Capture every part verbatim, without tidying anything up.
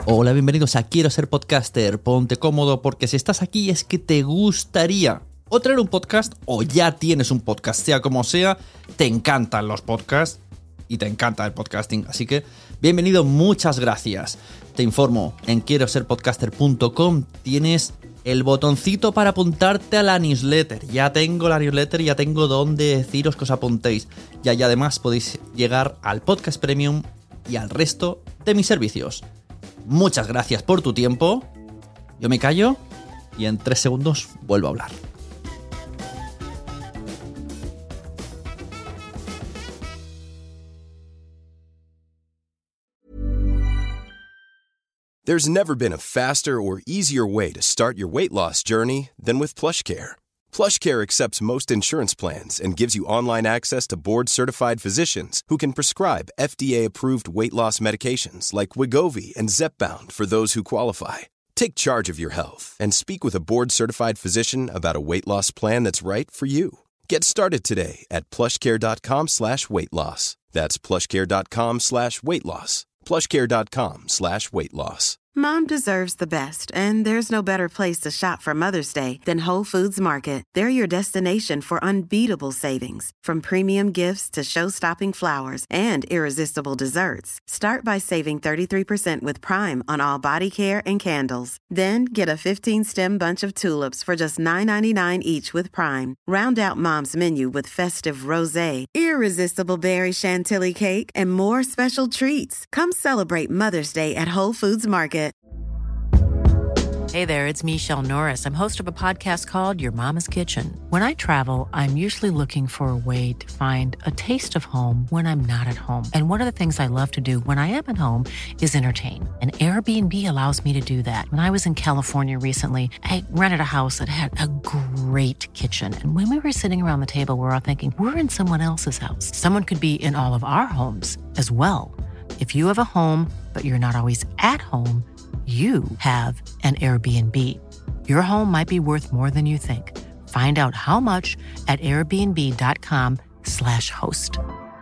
Hola, bienvenidos a Quiero Ser Podcaster. Ponte cómodo porque si estás aquí es que te gustaría o traer un podcast o ya tienes un podcast, sea como sea, te encantan los podcasts y te encanta el podcasting. Así que bienvenido, muchas gracias. Te informo, en quiero ser podcaster punto com tienes el botoncito para apuntarte a la newsletter. Ya tengo la newsletter, ya tengo donde deciros que os apuntéis. Ya y además podéis llegar al podcast premium y al resto de mis servicios. Muchas gracias por tu tiempo. Yo me callo y en tres segundos vuelvo a hablar. There's never been a faster or easier way to start your weight loss journey than with PlushCare. PlushCare accepts most insurance plans and gives you online access to board-certified physicians who can prescribe F D A-approved weight loss medications like Wegovy and Zepbound for those who qualify. Take charge of your health and speak with a board-certified physician about a weight loss plan that's right for you. Get started today at plushcare.com slash weight loss. That's plushcare.com slash weight loss. plushcare.com slash weight loss. Mom deserves the best, and there's no better place to shop for Mother's Day than Whole Foods Market. They're your destination for unbeatable savings, from premium gifts to show-stopping flowers and irresistible desserts. Start by saving thirty-three percent with Prime on all body care and candles. Then get a fifteen-stem bunch of tulips for just nine ninety-nine each with Prime. Round out Mom's menu with festive rosé, irresistible berry chantilly cake, and more special treats. Come celebrate Mother's Day at Whole Foods Market. Hey there, it's Michelle Norris. I'm host of a podcast called Your Mama's Kitchen. When I travel, I'm usually looking for a way to find a taste of home when I'm not at home. And one of the things I love to do when I am at home is entertain. And Airbnb allows me to do that. When I was in California recently, I rented a house that had a great kitchen. And when we were sitting around the table, we were all thinking, we're in someone else's house. Someone could be in all of our homes as well. If you have a home, but you're not always at home, you have an Airbnb. Your home might be worth more than you think. Find out how much at airbnb.com slash host.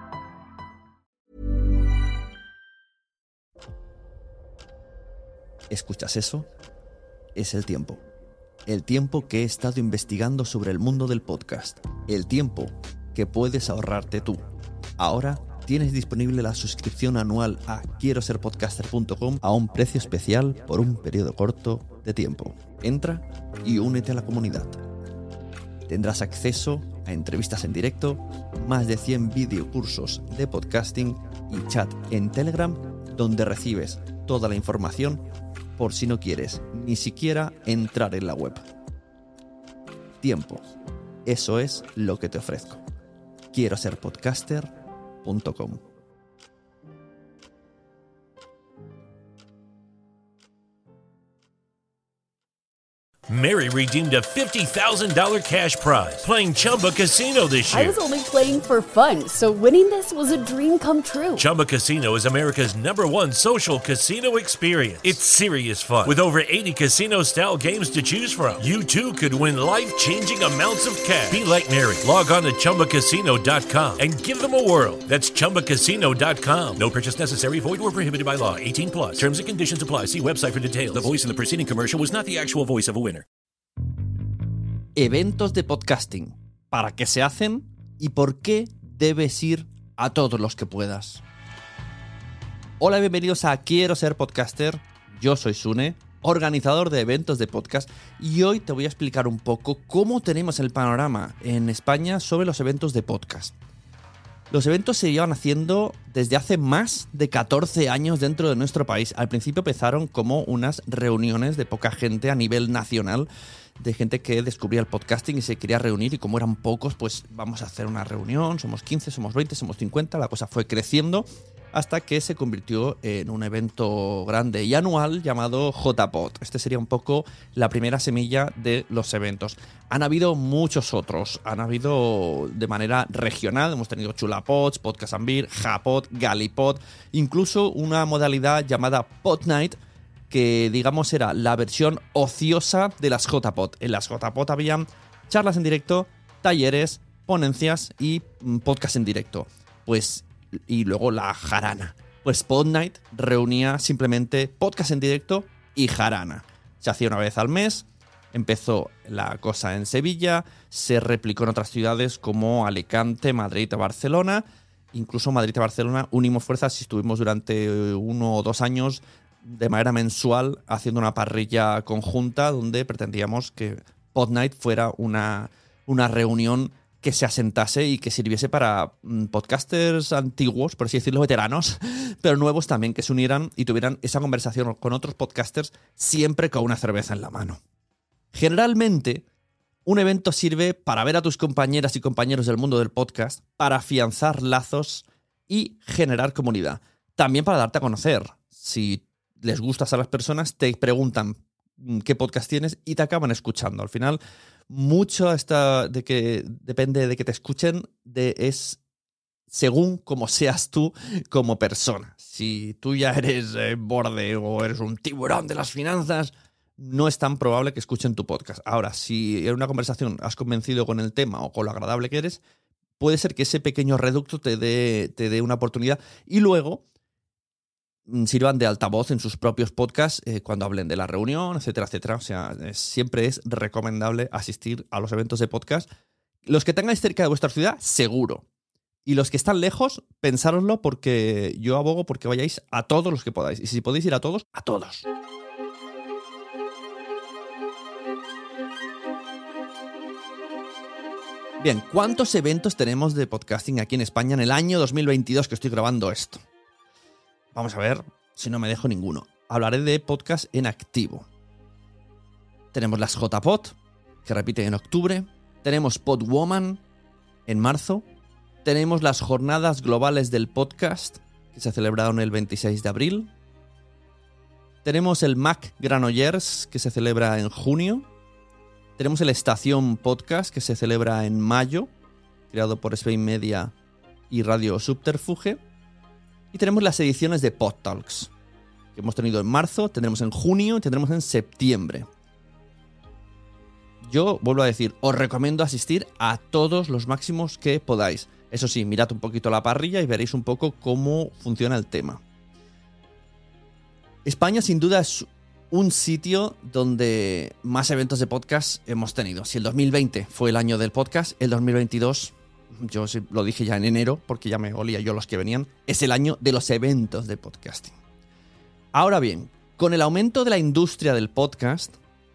¿Escuchas eso? Es el tiempo. El tiempo que he estado investigando sobre el mundo del podcast. El tiempo que puedes ahorrarte tú. Ahora tienes disponible la suscripción anual a quiero ser podcaster punto com a un precio especial por un periodo corto de tiempo. Entra y únete a la comunidad. Tendrás acceso a entrevistas en directo, más de cien videocursos de podcasting y chat en Telegram donde recibes toda la información por si no quieres ni siquiera entrar en la web. Tiempo. Eso es lo que te ofrezco. quiero ser podcaster punto com. Mary redeemed a fifty thousand dollars cash prize playing Chumba Casino this year. I was only playing for fun, so winning this was a dream come true. Chumba Casino is America's number one social casino experience. It's serious fun. With over eighty casino-style games to choose from, you too could win life-changing amounts of cash. Be like Mary. Log on to chumba casino dot com and give them a whirl. That's chumba casino dot com. No purchase necessary. Void or prohibited by law. eighteen plus. Terms and conditions apply. See website for details. The voice in the preceding commercial was not the actual voice of a winner. Eventos de podcasting. ¿Para qué se hacen? ¿Y por qué debes ir a todos los que puedas? Hola, bienvenidos a Quiero Ser Podcaster. Yo soy Sune, organizador de eventos de podcast, y hoy te voy a explicar un poco cómo tenemos el panorama en España sobre los eventos de podcast. Los eventos se llevan haciendo desde hace más de catorce años dentro de nuestro país. Al principio empezaron como unas reuniones de poca gente a nivel nacional, de gente que descubría el podcasting y se quería reunir, y como eran pocos, pues vamos a hacer una reunión, somos quince, somos veinte, somos cincuenta, la cosa fue creciendo hasta que se convirtió en un evento grande y anual llamado J P O D. Este sería un poco la primera semilla de los eventos. Han habido muchos otros, han habido de manera regional, hemos tenido Chulapods, Podcast and Beer, Japod, Galipod, incluso una modalidad llamada Pod Night, que digamos era la versión ociosa de las J P O D. En las J P O D había charlas en directo, talleres, ponencias y podcast en directo. Pues, y luego la jarana. Pues Podnight reunía simplemente podcast en directo y jarana. Se hacía una vez al mes, empezó la cosa en Sevilla, se replicó en otras ciudades como Alicante, Madrid o Barcelona. Incluso Madrid y Barcelona unimos fuerzas y estuvimos durante uno o dos años de manera mensual haciendo una parrilla conjunta donde pretendíamos que Podnight fuera una, una reunión que se asentase y que sirviese para podcasters antiguos, por así decirlo, veteranos, pero nuevos también, que se unieran y tuvieran esa conversación con otros podcasters siempre con una cerveza en la mano. Generalmente, un evento sirve para ver a tus compañeras y compañeros del mundo del podcast, para afianzar lazos y generar comunidad. También para darte a conocer. Si les gustas a las personas, te preguntan qué podcast tienes y te acaban escuchando. Al final, mucho esta de que depende de que te escuchen de es según cómo seas tú como persona. Si tú ya eres eh, borde o eres un tiburón de las finanzas, no es tan probable que escuchen tu podcast. Ahora, si en una conversación has convencido con el tema o con lo agradable que eres, puede ser que ese pequeño reducto te dé, te dé una oportunidad y luego sirvan de altavoz en sus propios podcasts eh, cuando hablen de la reunión, etcétera, etcétera. O sea, es, siempre es recomendable asistir a los eventos de podcast. Los que tengáis cerca de vuestra ciudad, seguro. Y los que están lejos, pensároslo, porque yo abogo porque vayáis a todos los que podáis. Y si podéis ir a todos, a todos. Bien, ¿cuántos eventos tenemos de podcasting aquí en España en el año dos mil veintidós que estoy grabando esto? Vamos a ver si no me dejo ninguno. Hablaré de podcast en activo. Tenemos las J P O D, que repiten en octubre. Tenemos Podwoman en marzo. Tenemos las Jornadas Globales del Podcast, que se celebraron el veintiséis de abril. Tenemos el Mac Granollers, que se celebra en junio. Tenemos el Estación Podcast, que se celebra en mayo, creado por Spain Media y Radio Subterfuge. Y tenemos las ediciones de PodTalks, que hemos tenido en marzo, tendremos en junio y tendremos en septiembre. Yo, vuelvo a decir, os recomiendo asistir a todos los máximos que podáis. Eso sí, mirad un poquito la parrilla y veréis un poco cómo funciona el tema. España, sin duda, es un sitio donde más eventos de podcast hemos tenido. Si el dos mil veinte fue el año del podcast, el dos mil veintidós... yo lo dije ya en enero, porque ya me olía yo los que venían, es el año de los eventos de podcasting. Ahora bien, con el aumento de la industria del podcast,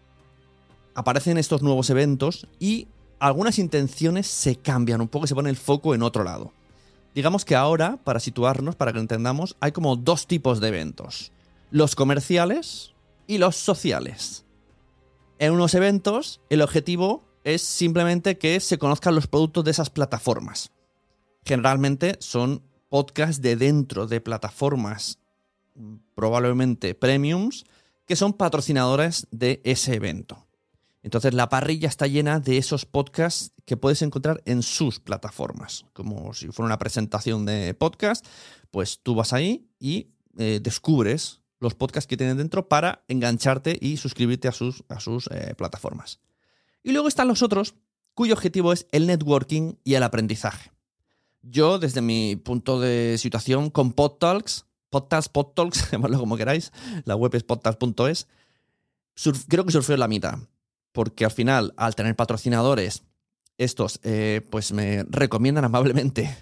aparecen estos nuevos eventos y algunas intenciones se cambian un poco, se pone el foco en otro lado. Digamos que ahora, para situarnos, para que lo entendamos, hay como dos tipos de eventos. Los comerciales y los sociales. En unos eventos, el objetivo es simplemente que se conozcan los productos de esas plataformas. Generalmente son podcasts de dentro de plataformas probablemente premiums que son patrocinadoras de ese evento. Entonces la parrilla está llena de esos podcasts que puedes encontrar en sus plataformas. Como si fuera una presentación de podcast, pues tú vas ahí y eh, descubres los podcasts que tienen dentro para engancharte y suscribirte a sus, a sus eh, plataformas. Y luego están los otros, cuyo objetivo es el networking y el aprendizaje. Yo, desde mi punto de situación con PodTalks, PodTalks, PodTalks, llamadlo como queráis, la web es podtalks punto es, creo que surfeo la mitad, porque al final, al tener patrocinadores, estos eh, pues me recomiendan amablemente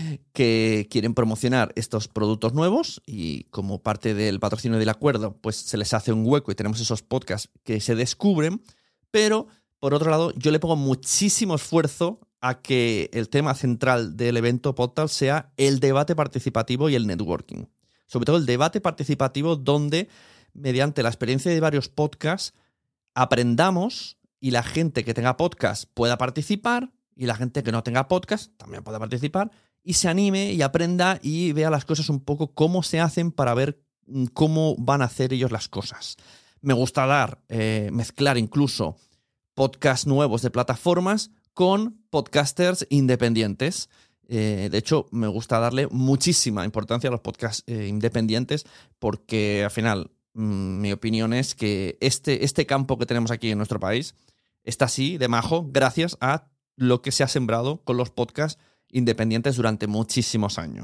que quieren promocionar estos productos nuevos y como parte del patrocinio del acuerdo, pues se les hace un hueco y tenemos esos podcasts que se descubren, pero por otro lado, yo le pongo muchísimo esfuerzo a que el tema central del evento PodTalks sea el debate participativo y el networking. Sobre todo el debate participativo donde, mediante la experiencia de varios podcasts, aprendamos y la gente que tenga podcast pueda participar y la gente que no tenga podcast también pueda participar y se anime y aprenda y vea las cosas un poco cómo se hacen para ver cómo van a hacer ellos las cosas. Me gusta dar, eh, mezclar incluso podcasts nuevos de plataformas con podcasters independientes. Eh, de hecho, me gusta darle muchísima importancia a los podcasts eh, independientes porque al final mmm, mi opinión es que este, este campo que tenemos aquí en nuestro país está así de majo gracias a lo que se ha sembrado con los podcasts independientes durante muchísimos años.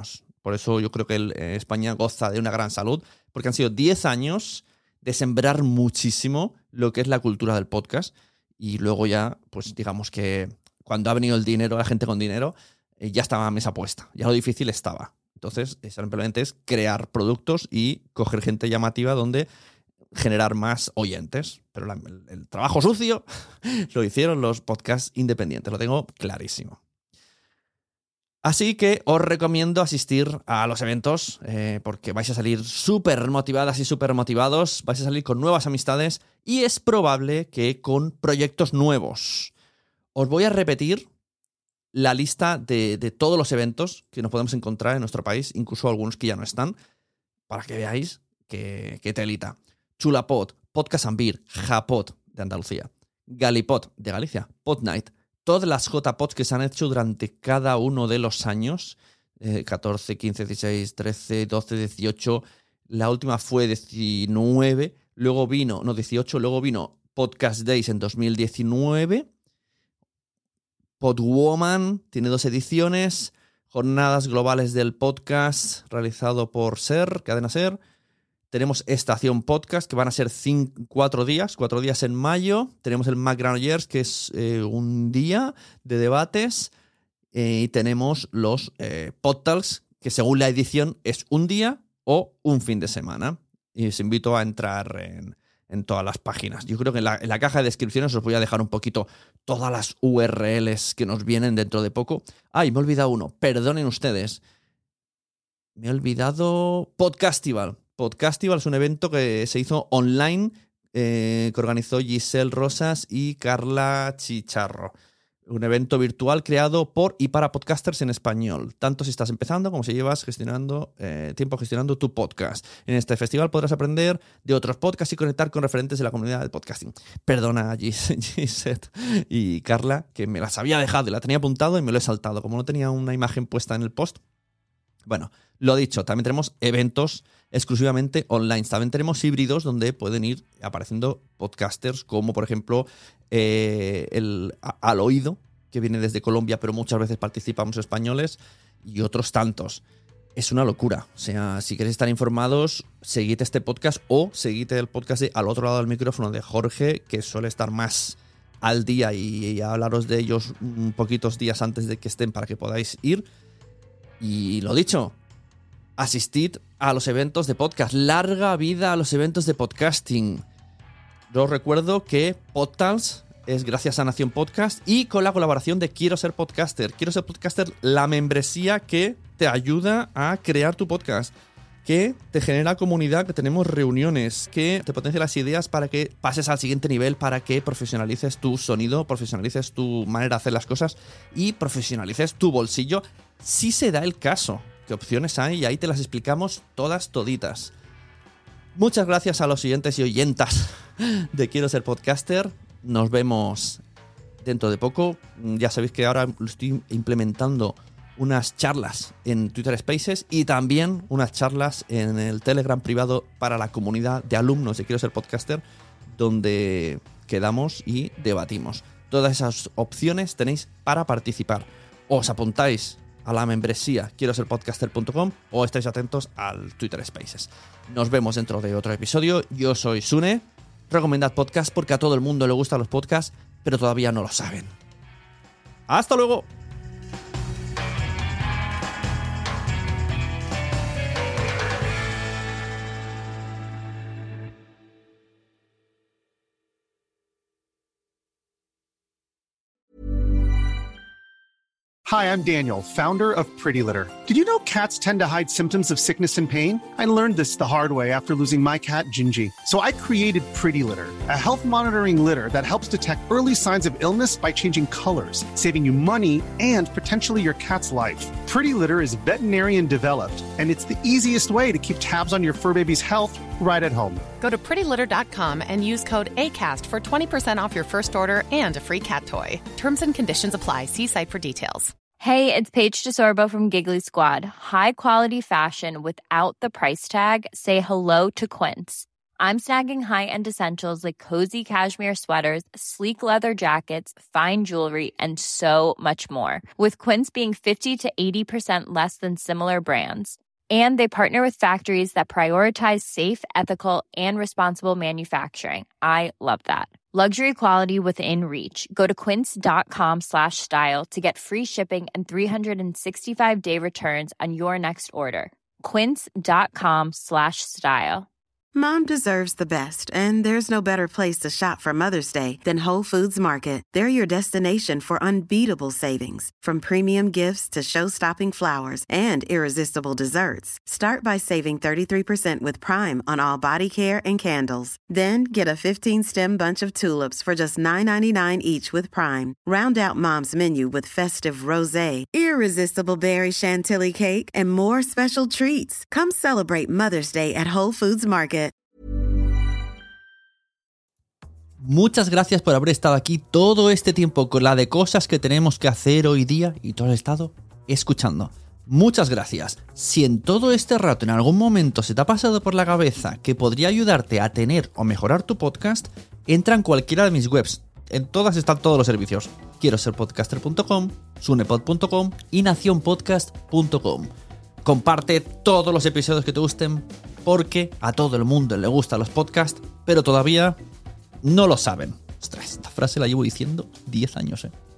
Por eso yo creo que el, eh, España goza de una gran salud, porque han sido diez años de sembrar muchísimo lo que es la cultura del podcast. Y luego ya, pues digamos que cuando ha venido el dinero, la gente con dinero, eh, ya estaba a mesa puesta. Ya lo difícil estaba. Entonces, simplemente es crear productos y coger gente llamativa donde generar más oyentes. Pero la, el, el trabajo sucio lo hicieron los podcasts independientes. Lo tengo clarísimo. Así que os recomiendo asistir a los eventos eh, porque vais a salir súper motivadas y súper motivados, vais a salir con nuevas amistades y es probable que con proyectos nuevos. Os voy a repetir la lista de, de todos los eventos que nos podemos encontrar en nuestro país, incluso algunos que ya no están, para que veáis que, que telita. Chulapod, Podcast and Beer, Japod de Andalucía, Galipod de Galicia, Podnight, todas las J-Pods que se han hecho durante cada uno de los años, eh, catorce, quince, dieciséis, trece, doce, dieciocho, la última fue diecinueve, luego vino, no dieciocho, luego vino Podcast Days en dos mil diecinueve, Podwoman tiene dos ediciones, Jornadas Globales del Podcast realizado por SER, Cadena SER. Tenemos Estación Podcast, que van a ser cinco, cuatro días, cuatro días en mayo. Tenemos el McGranollers, que es eh, un día de debates. Eh, y tenemos los eh, PodTalks, que según la edición es un día o un fin de semana. Y os invito a entrar en, en todas las páginas. Yo creo que en la, en la caja de descripciones os voy a dejar un poquito todas las U R Ls que nos vienen dentro de poco. Ay, me he olvidado uno. Perdonen ustedes. Me he olvidado Podcastival. Podcastival es un evento que se hizo online, eh, que organizó Giselle Rosas y Carla Chicharro. Un evento virtual creado por y para podcasters en español, tanto si estás empezando como si llevas gestionando eh, tiempo gestionando tu podcast. En este festival podrás aprender de otros podcasts y conectar con referentes de la comunidad del podcasting. Perdona, Gis- Giselle y Carla, que me las había dejado y la tenía apuntado y me lo he saltado. Como no tenía una imagen puesta en el post. Bueno, lo dicho, también tenemos eventos exclusivamente online. También tenemos híbridos donde pueden ir apareciendo podcasters como, por ejemplo, eh, el Al Oído, que viene desde Colombia, pero muchas veces participamos españoles, y otros tantos. Es una locura. O sea, si queréis estar informados, seguid este podcast o seguid el podcast de Al Otro Lado del Micrófono de Jorge, que suele estar más al día y, y hablaros de ellos un poquitos días antes de que estén para que podáis ir. Y lo dicho, asistid a los eventos de podcast. Larga vida a los eventos de podcasting. Yo os recuerdo que PodTalks es gracias a Nación Podcast y con la colaboración de Quiero Ser Podcaster. Quiero Ser Podcaster, la membresía que te ayuda a crear tu podcast, que te genera comunidad, que tenemos reuniones, que te potencia las ideas para que pases al siguiente nivel, para que profesionalices tu sonido, profesionalices tu manera de hacer las cosas y profesionalices tu bolsillo, si se da el caso. ¿Qué opciones hay? Y ahí te las explicamos todas toditas. Muchas gracias a los oyentes y oyentas de Quiero Ser Podcaster. Nos vemos dentro de poco. Ya sabéis que ahora estoy implementando unas charlas en Twitter Spaces y también unas charlas en el Telegram privado para la comunidad de alumnos de Quiero Ser Podcaster, donde quedamos y debatimos. Todas esas opciones tenéis para participar. Os apuntáis a la membresía quiero ser podcaster punto com o estáis atentos al Twitter Spaces. Nos vemos dentro de otro episodio. Yo soy Sune. Recomendad podcast porque a todo el mundo le gustan los podcasts, pero todavía no lo saben. ¡Hasta luego! Hi, I'm Daniel, founder of Pretty Litter. Did you know cats tend to hide symptoms of sickness and pain? I learned this the hard way after losing my cat, Gingy. So I created Pretty Litter, a health monitoring litter that helps detect early signs of illness by changing colors, saving you money and potentially your cat's life. Pretty Litter is veterinarian developed, and it's the easiest way to keep tabs on your fur baby's health right at home. Go to pretty litter dot com and use code ACAST for twenty percent off your first order and a free cat toy. Terms and conditions apply. See site for details. Hey, it's Paige DeSorbo from Giggly Squad. High quality fashion without the price tag. Say hello to Quince. I'm snagging high-end essentials like cozy cashmere sweaters, sleek leather jackets, fine jewelry, and so much more. With Quince being fifty to eighty percent less than similar brands. And they partner with factories that prioritize safe, ethical, and responsible manufacturing. I love that. Luxury quality within reach. Go to quince.com slash style to get free shipping and three sixty-five day returns on your next order. Quince.com slash style. Mom deserves the best, and there's no better place to shop for Mother's Day than Whole Foods Market. They're your destination for unbeatable savings, from premium gifts to show-stopping flowers and irresistible desserts. Start by saving thirty-three percent with Prime on all body care and candles. Then get a fifteen-stem bunch of tulips for just nine ninety-nine each with Prime. Round out Mom's menu with festive rosé, irresistible berry chantilly cake, and more special treats. Come celebrate Mother's Day at Whole Foods Market. Muchas gracias por haber estado aquí todo este tiempo con la de cosas que tenemos que hacer hoy día y todo el estado escuchando. Muchas gracias. Si en todo este rato en algún momento se te ha pasado por la cabeza que podría ayudarte a tener o mejorar tu podcast, entra en cualquiera de mis webs. En todas están todos los servicios. quiero ser podcaster punto com, sunepod punto com y nación podcast punto com. Comparte todos los episodios que te gusten porque a todo el mundo le gustan los podcasts, pero todavía no lo saben. Ostras, esta frase la llevo diciendo diez años, ¿eh?